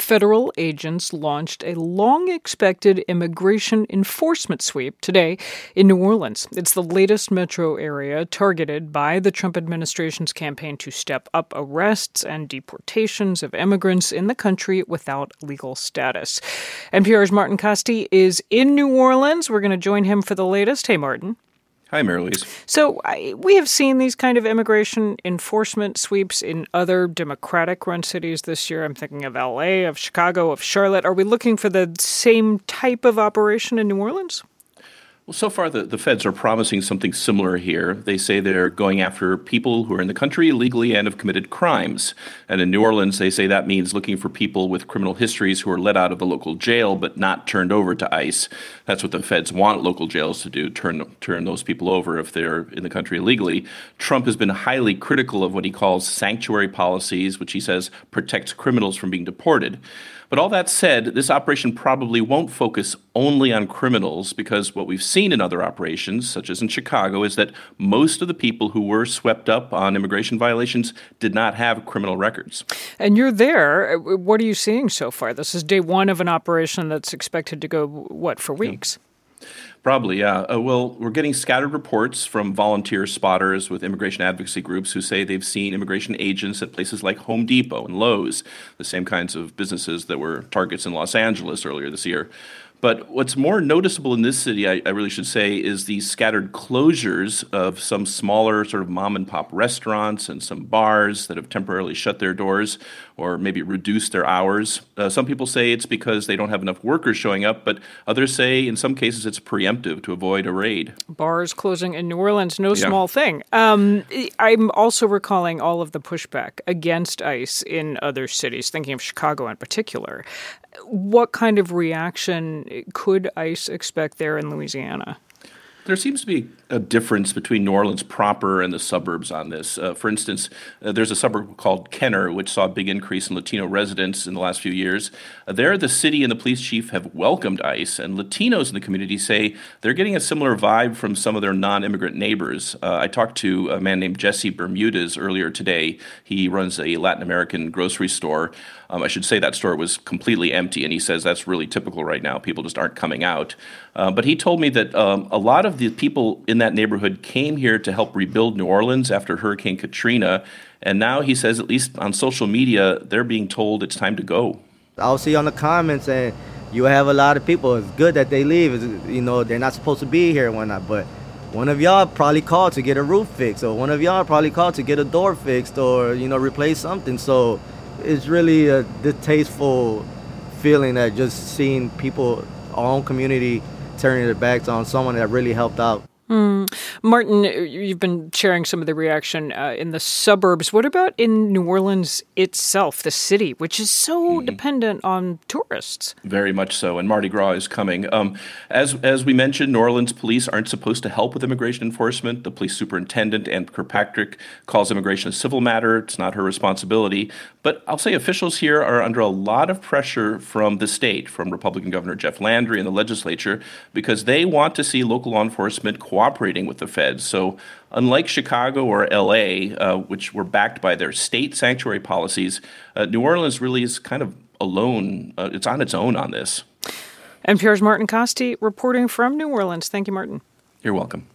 Federal agents launched a long-expected immigration enforcement sweep today in New Orleans. It's the latest metro area targeted by the Trump administration's campaign to step up arrests and deportations of immigrants in the country without legal status. NPR's Martin Kaste is in New Orleans. We're going to join him for the latest. Hey, Martin. Hi, Mary-Louise. So we have seen these kind of immigration enforcement sweeps in other Democratic-run cities this year. I'm thinking of L.A., of Chicago, of Charlotte. Are we looking for the same type of operation in New Orleans? Well, so far, the feds are promising something similar here. They say they're going after people who are in the country illegally and have committed crimes. And in New Orleans, they say that means looking for people with criminal histories who are let out of the local jail but not turned over to ICE. That's what the feds want local jails to do, turn those people over if they're in the country illegally. Trump has been highly critical of what he calls sanctuary policies, which he says protects criminals from being deported. But all that said, this operation probably won't focus only on criminals, because what we've seen in other operations, such as in Chicago, is that most of the people who were swept up on immigration violations did not have criminal records. And you're there. What are you seeing so far? This is day one of an operation that's expected to go, for weeks? Yeah. Probably, yeah. Well, we're getting scattered reports from volunteer spotters with immigration advocacy groups who say they've seen immigration agents at places like Home Depot and Lowe's, the same kinds of businesses that were targets in Los Angeles earlier this year. But what's more noticeable in this city, I really should say, is the scattered closures of some smaller sort of mom-and-pop restaurants and some bars that have temporarily shut their doors or maybe reduced their hours. Some people say it's because they don't have enough workers showing up, but others say in some cases it's preemptive to avoid a raid. Bars closing in New Orleans, no small thing. I'm also recalling all of the pushback against ICE in other cities, thinking of Chicago in particular. What kind of reaction could ICE expect there in Louisiana? There seems to be a difference between New Orleans proper and the suburbs on this. For instance, there's a suburb called Kenner, which saw a big increase in Latino residents in the last few years. There, the city and the police chief have welcomed ICE, and Latinos in the community say they're getting a similar vibe from some of their non-immigrant neighbors. I talked to a man named Jesse Bermudez earlier today. He runs a Latin American grocery store. I should say that store was completely empty, and he says that's really typical right now. People just aren't coming out. But he told me that a lot of the people in that neighborhood came here to help rebuild New Orleans after Hurricane Katrina. And now he says, at least on social media, they're being told it's time to go. I'll see on the comments saying you have a lot of people. It's good that they leave. They're not supposed to be here and whatnot. But one of y'all probably called to get a roof fixed, or one of y'all probably called to get a door fixed, or, replace something. So it's really a distasteful feeling that just seeing people, our own community, turning their backs on someone that really helped out. Martin, you've been sharing some of the reaction in the suburbs. What about in New Orleans itself, the city, which is so dependent on tourists? Very much so, and Mardi Gras is coming. As we mentioned, New Orleans police aren't supposed to help with immigration enforcement. The police superintendent, Ann Kirkpatrick, calls immigration a civil matter. It's not her responsibility. But I'll say officials here are under a lot of pressure from the state, from Republican Governor Jeff Landry and the legislature, because they want to see local law enforcement cooperating with the feds. So unlike Chicago or L.A., which were backed by their state sanctuary policies, New Orleans really is kind of alone. It's on its own on this. NPR's Martin Kaste reporting from New Orleans. Thank you, Martin. You're welcome.